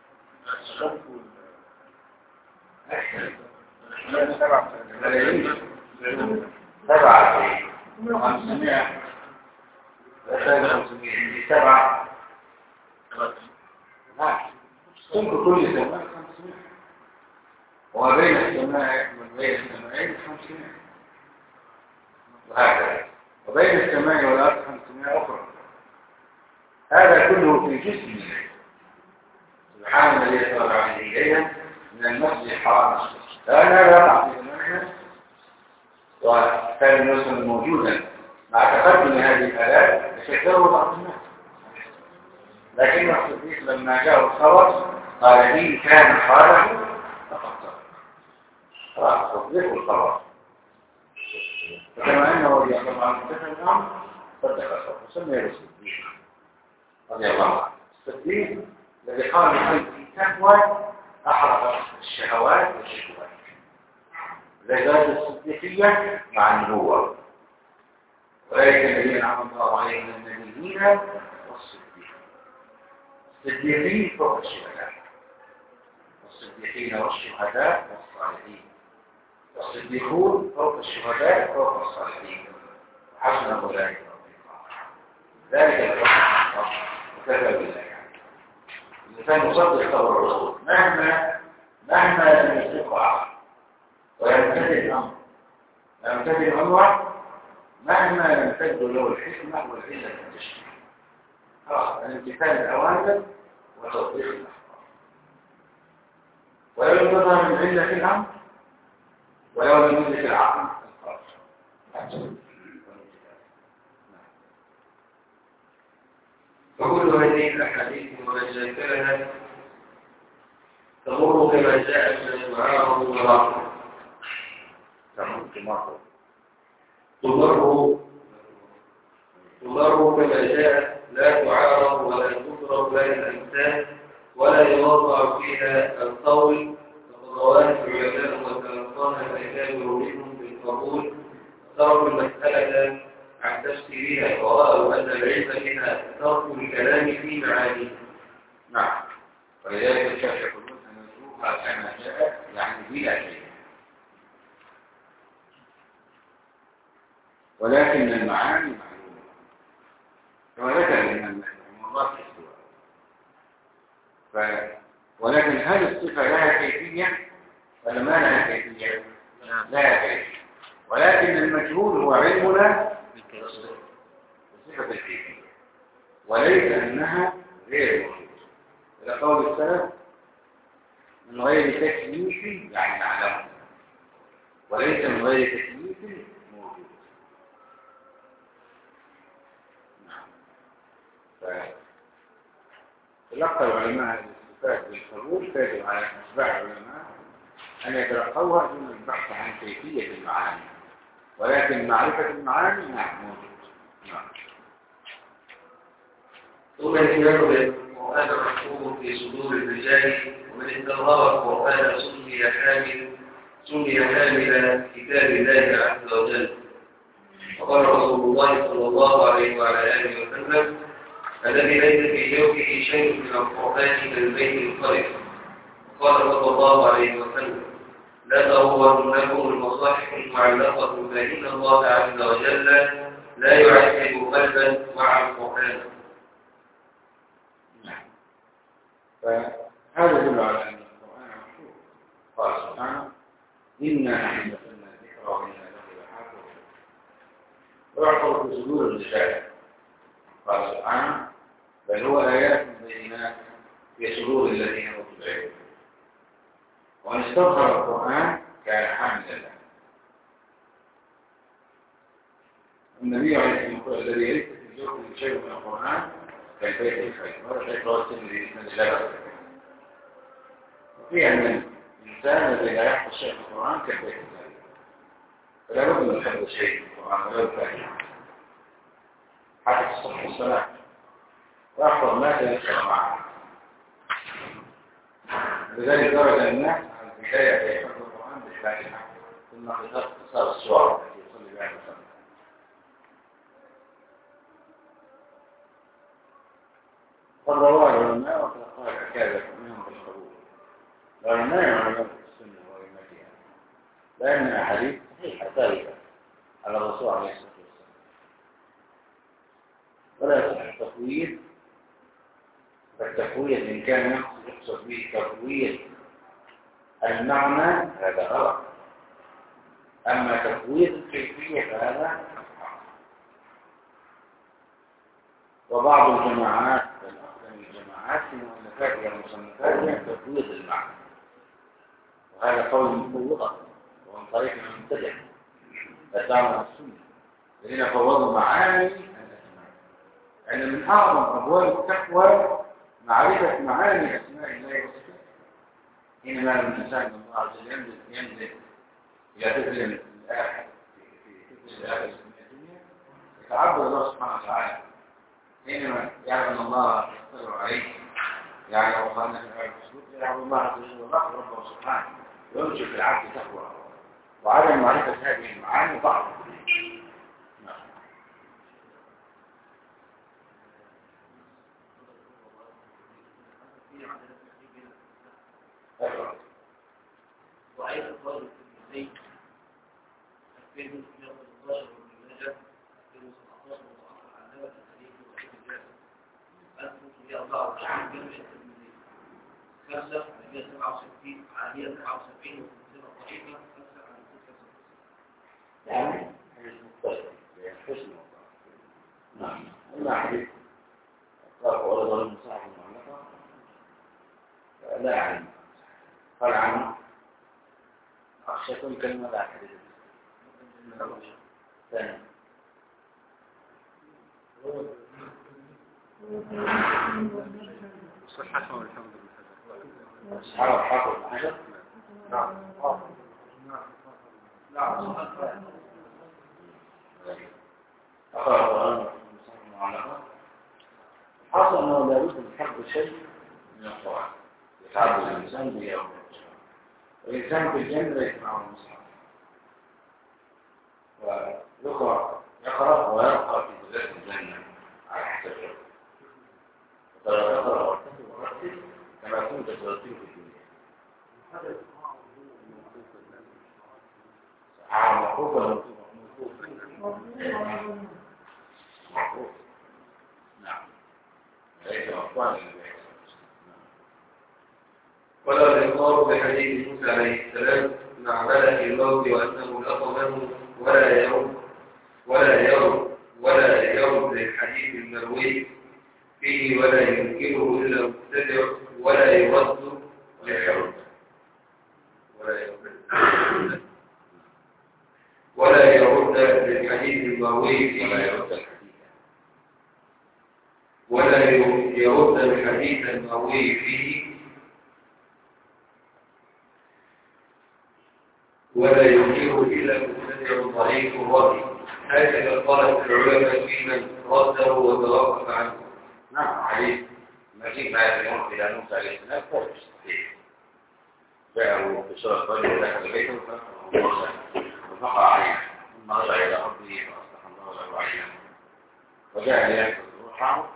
سبعة سبعة خمسمائة وثلاثة خمسمائة سبعة نعم سنك كل سماء خمسمائة وما بين السماء من بين السماءين خمسمائة وهكذا وبين السماء والأرض خمسمائة أخرى. هذا كله في جسم سبحان الذي يسأل عنه إلينا من المسجد الحرام لأن هذا يقع في زماننا وكان الرسول موجودا مع تقدم هذه الآلات يشكره بعض الناس. لكن الصديق لما جاء الخبر قال لي كان خالق فقط خلاص تصديق الخبر فكما أنه يقوم عن متفق الأمر صدق الخبر وسمي الصديق رضي الله عنه. الصديق الذي قال بقلب التقوى أحرق الشهوات والشهوات لذات الصديقية مع النبوة ولكن الذين أنعم الله عليهم من النبيين والصديقين. الصديقين فوق الشهداء والصديقين والشهداء والصالحين والصديقون فوق الشهداء فوق الصالحين حسن أولئك رفيقا. ذلك الحكم وكفى بالله. الإنسان مصدق خبر الرسول مهما مهما لم يصدقه عقل ويمتثل الأمر يمتثل الأمر مهما لم تبدو له الحكمة والعلة والتشريع. خلاص الامتثال الأوامر وتطبيق الأحكام ولو لم تظهر من علة في الأمر ولو لم يدرك العقل القرار. هذه الأحاديث وما شاكلها تمر كما جاءت من معارض وراءه تمر تمر تمر تمر كما جاءت لا تعارض ولا تضرب بين الأمثال ولا يوضع فيها القول فقد رواه العلماء وتلقاها الأكابر منهم بالقبول ترك المسألة عن تفسيرها ورأوا أن العلم بها ترك الكلام في معانيه. نعم. ولذلك الشيخ يقولون أن نتركها كما جاءت يعني بلا شيء، ولكن المعاني معلومة كما ذكر الإمام الله في السؤال. ف... ولكن هل الصفة لها كيفية ولا ما لها كيفية؟ لها كيفية، ولكن المجهول هو علمنا بصفة الكيفية وليس أنها غير موجودة. إلى قول السلف من غير تكييف يعني نعلمه، وليس من غير تكييف موجود. تلقى العلماء الاستفاد بالقبول فيجب على أتباع العلماء أن يتلقوها دون البحث عن كيفية المعاني، ولكن معرفة المعاني نعم موجود. نعم. ثم الإيمان بالقرآن محفوظ في صدور الرجال، ومن استغرب القرآن سمي حامل سمي حامل كتاب الله عز وجل. وقال رسول الله صلى الله عليه وعلى آله وسلم: الذي ليس في جوفه شيء من القرآن كالبيت الخرق. وقال صلى الله عليه وسلم: لا تغرنكم المصاحف المعلقة فإن الله عز وجل لا يعذب قلبا مع القرآن. فهذا يدل على أن القرآن مشهور. قال سبحانه: إنا نحن نزلنا الذكر وإنا له لحافظون. ويعتبر في صدور الرجال. قال سبحانه: بل هو آيات بينات في صدور الذين أوتوا العلم. وأن استظهر القرآن كان حاملا له. النبي عليه الصلاة والسلام الذي ليس في جوفه شيء من القرآن كالبيت الخير. وهذا شيء رواه الترمذي بإسناد لا بأس به. وفي أن الإنسان الذي لا يحفظ شيء من القرآن كالبيت الخير، فلا بد من حفظ شيء من القرآن ولو كان حتى تصح الصلاة ويحفظ ما تذكر معه. لذلك درج الناس على البداية في حفظ القرآن بالفاتحة ثم اختصار السور التي يصلي بها المصلي. قد رواه العلماء وتلقاه الأكابر منهم بالقبول. العلماء علماء السنة وأئمتها، لأنها حديث صحيحة ثابتة على الرسول عليه الصلاة والسلام، ولا يصح التقويد. فالتقويد إن كان يقصد به تقويد المعنى هذا غلط، أما تقويد الكيفية فهذا حق. وبعض الجماعات من الجماعات في مؤلفاتها ومصنفاتها تقويد المعنى، وهذا قول مفوضة ومن طريق المبتدع أتباع السنة الذين فوضوا معاني الأسماء. يعني من أعظم أبواب التقوى معرفة معاني أسماء الله وصفاته. حينما الإنسان من الله عز وجل ينزل إلى تسلم الآخر في تسلم الآخر في الدنيا يتعبد الله سبحانه وتعالى. حينما يعلم الله يستر عليه يعني لو قالنا في الآية المسلوك يعلم الله عز وجل وغفر ربه سبحانه ويرجو في العبد تقوى وعدم معرفة هذه المعاني ضعف. وأيضا قال في الزيت أكبر من الضجر والمناجة في المسطحات ومتأخر عن نبت الحديث وحيث الجاسم أنتم في أربعة وعشرين جمشة التلميذين خمسة عن مئة سبعة وستين عن مئة سبعة وسبعين وخمسين ضعيفة خمسة عن ستة وستين. يعني مختلف حسن نعم. أما حديث قال ولا ظلم صاحب المعلقة لا أعلم قال عنه أخشى كل كلمة لا أحد ثاني صحة والحمد لله. صحة والحمد لله. نعم. نعم. حصل أنه لا يمكن حفظ شيء من القرآن يتعبد الإنسان به أو والإنسان في الجنة يسمع المصحف ويقرأ يقرأ ويبقى في بلاد الجنة على حسب الشرط وترى تقرأ وارتكب ورتب كما كنت ترتب في الدنيا. صحيح مخوف ولا مخوف؟ نعم. ليس مخوفا. ولا الإقرار بحديث موسى عليه السلام مع ملك الموت وأنه لقمه ولا يرد ولا يرد ولا يرد الحديث المروي فيه ولا ينكره إلا مبتدع ولا يرد ولا يرد ولا يرد ولا يرد الحديث المروي فيه ولا يرد الحديث المروي فيه ولا ينكره إلا مبتدع ضعيف الرأي. هكذا قالت العلماء في من رده وتوقف عنه. نعم عليه مجيء هذا اليوم إلى موسى عليه السلام فوق صحيح. جاءوا بسورة الرجل ودخل بيته موسى وفقع عليه ثم رجع إلى ربه فأصلح الله له عينا وجاء ليأخذ روحه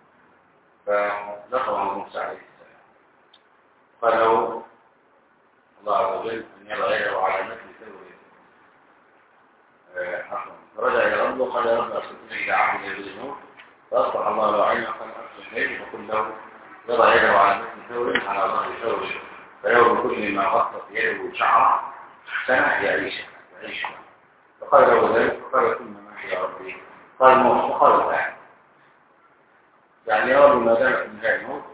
فلقوا موسى عليه السلام قال له الله عز وجل أن يرى غيره على مثل سوره حقا فرجع إلى ربه قال يا رب أرسلتني إلى عبد يريد الموت فأصبح الله له عينا قال أرسل إليه فقل له يرى غيره على مثل سوره على ظهر سوره فيوم بكل ما غطت يده شعره سنة يعيش يعيش فقال له ذلك فقال ثم ما هي يا ربي قال الموت فقال الآن يعني يا رب ما دامت من غير الموت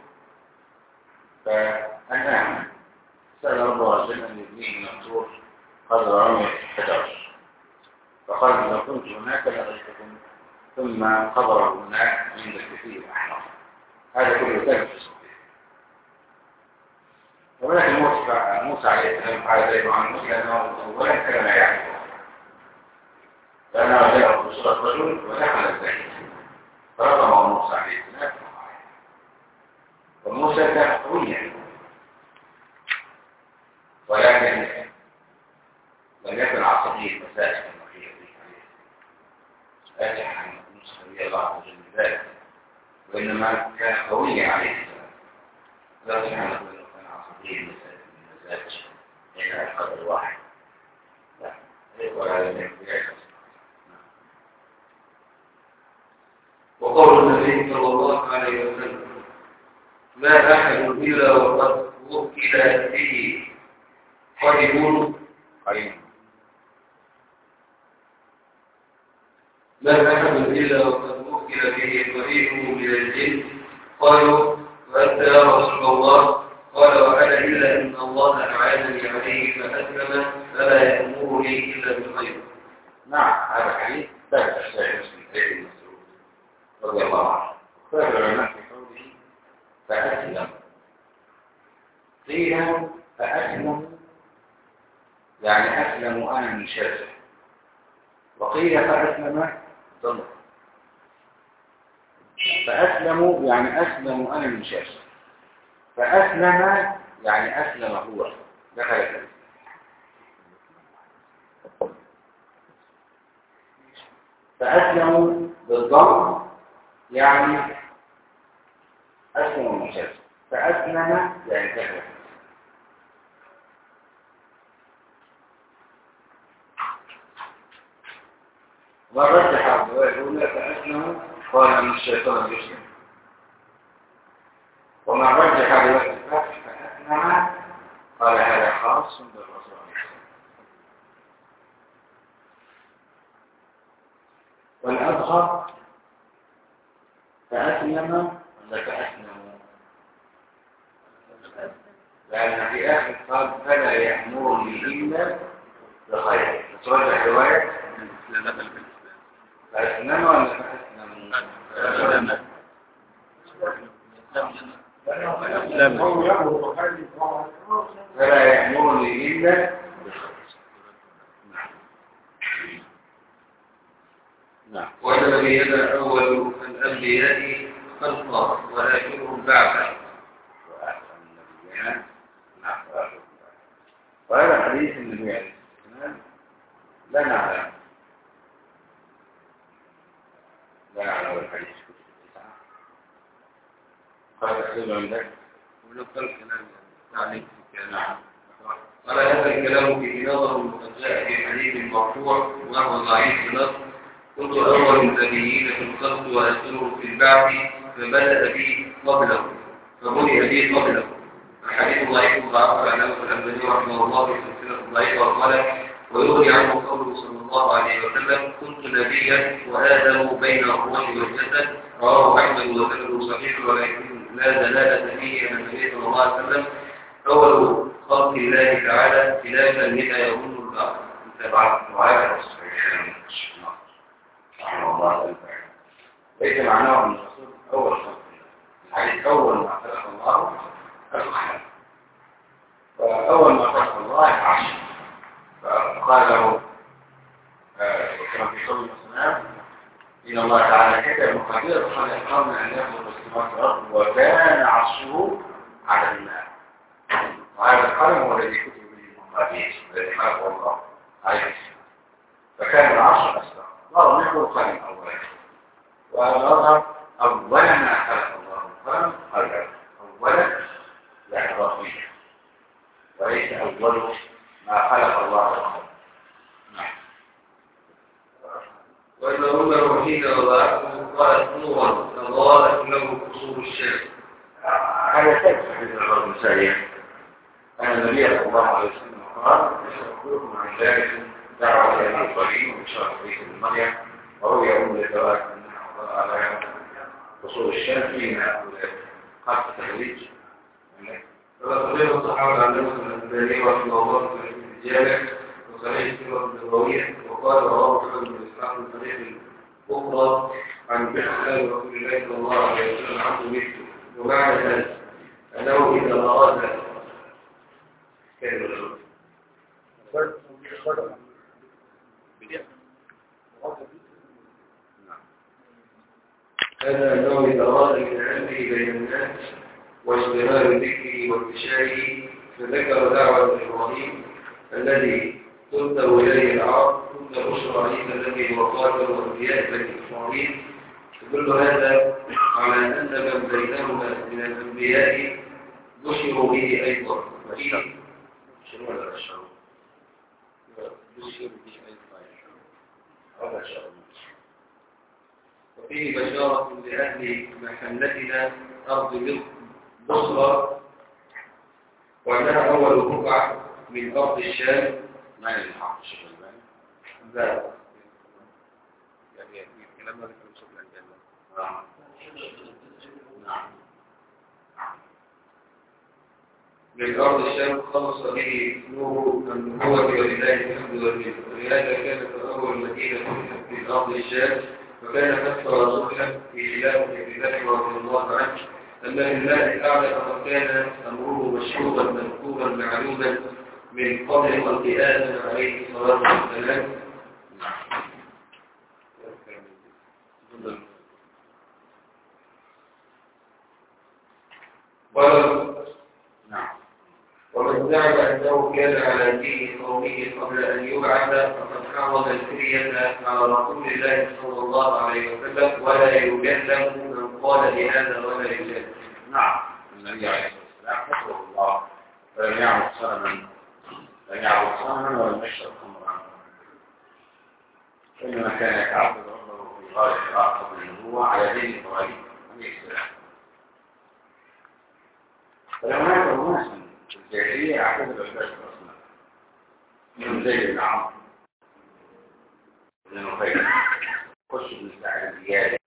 فأنا سأل ربه عز وجل أن يبنيه من الطور قدر رمي حجر فقال لو كنت هناك لأغيثكم ثم قبره هناك عند الكثير الأحمر. هذا كله كان في الصحيح. ولكن موسى عليه السلام قال ذلك عن موسى لأنه أولا كان لا يعرفه لأنه جاءه بصورة رجل ودخل الزيت فرقمه موسى عليه السلام وموسى كان قويا ولكن لم يكن عصبيا مساجد المخير أجح عن موسى الله عز وجل ذلك وإنما كان قويا عليه السلام لا سبحانه وتعالى كان عصبيا مساجد المزاج حين القدر الواحد لا ولا لم يكن. وقول النبي صلى الله عليه وسلم ما أحد إلا وقد وكل به قريب قريب ما أحد إلا وقد وكل به قريب من الجن قالوا وأنت يا رسول الله قال وأنا إلا إن الله أعانني عليه فأسلم فلا يأمرني إلا بالخير. نعم هذا حديث ثابت الشيخ مسلم مسعود رضي الله عنه اختلف العلماء في قوله فأسلم قيل فأسلم يعني أسلم أنا من شر وقيل فأسلم ضل فأسلم يعني أسلم أنا من شر فأسلم يعني أسلم هو دخل الإسلام. فأسلم بالضم يعني أسلم من شر فأسلم يعني دخل. ورجح الرواية الأولى فأسلم قال أن الشيطان يسلم وما رجح رواية الفتح فأسلم قال هذا خاص بالرسول عليه السلام. والأظهر فأسلم ولا فأسلم لأن في آخر قال فلا يأمرني إلا بخير ترجح رواية فأسلم ولا فأسلم فلا يأمرني إلا نعم. والذي يدع أول الأنبياء خلقا وآخرهم بعدا. وهذا حديث النبي عليه الصلاة والسلام لا نعلم لا نعلم الحديث قد تحسب عندك ولو قال كلام يعني نعم. قال هذا الكلام في نظر قد جاء في حديث مرفوع وهو ضعيف النص. كنت أول النبيين في الخلق وآخرهم في البعث فبدأ بي قبله فبدأ بي قبله. الحديث ضعيف ضعف عنه الألباني رحمه الله في سلسلة ضعيفة وقال ويروي عنه قوله صلى الله عليه وسلم كنت نبيا وآدم بين الروح والجسد. رواه أحمد وسنده صحيح ولكن لا دلالة فيه أن النبي صلى الله عليه وسلم أول خلق الله تعالى خلافا لما يظن البعض. تبعت وعلى الصحيحين رحمه الله ليس معناه أن الرسول أول خلق الحديث أول ما خلق الله الخلق فأول ما خلق الله العرش فقال له كما في قول السلام إن الله تعالى كتب مقادير الخلق قبل أن يخلق السماوات والأرض وكان عرشه على الماء. وهذا القلم هو الذي كتب به المقادير الذي خلقه الله عليه السلام فكان العرش أسبق الله نحو القلم أولا وهذا أولا ما خلق الله القلم قلم أولا يعني رفيع وليس أول ما خلق الله القلم. نعم. وإن عمر حين وضعته قالت نورا فضالت له قصور الشمس. هذا ثبت حديث الرجل السريع أن النبي صلى الله عليه وسلم قال أخبركم عن ذلك دعوة إلى الطريق وبشرى حديث مريم وروي أم الزواج أنها قال على قصور الشمس فيما قد تخريج. فلقد الصحابة عن نفس الأنبياء رحمه الله في الجامع وصحيح السيرة النبوية وقال رواه أحمد بن إسحاق من طريق أخرى عن بحث رسول الله صلى الله عليه وسلم عنه مثله. ومعنى ذلك أنه إذا أراد كان الرسول هذا أنه إذا أراد من علمه بين الناس واشتغال ذكره وانتشاره فذكر دعوة إبراهيم الذي تنتهي إليه العرب كنت بشرى عيسى الذي هو قاتل الأنبياء بني إسرائيل. يدل هذا على أن من بينهما من الأنبياء بشروا به أيضا. وفيه شنو هذا الشعور؟ بشروا به أيضا هذا الشعور. وفيه بشارة لأهل محلتنا أرض بصرى وأنها أول بقعة من أرض الشام. ما يلحق الشيخ الباني لا يعني الكلام هذا كلام شكل الجنة. نعم نعم من أرض الشام خلص به نور النبوة ولله الحمد والمنة. ولهذا كانت أول مدينة في أرض الشام وكان أكثر رسولا في خلافة أبي بكر رضي الله عنه أن لله الأعلى فقد كان أمره مشهورا مذكورا معلوما من قبل خلق آدم عليه الصلاة والسلام. ومن زعم أنه كان على دين قومه قبل أن يبعث فقد حرم الكرية على رسول الله صلى الله عليه وسلم ولا يجلم من قال بهذا ولا يجلم. نعم النبي عليه الصلاة والسلام حفظه الله فلم يعبد صنما لم يعبد صنما ولم يشرب خمرا إنما كان يتعبد ربه في غاية العقل النبوة على دين إبراهيم عليه السلام. فلما هناك أناس في الجاهلية اعتبروا عبادة الأصنام من زيد بن عمرو بن نفيل خش بن سعد الزيادي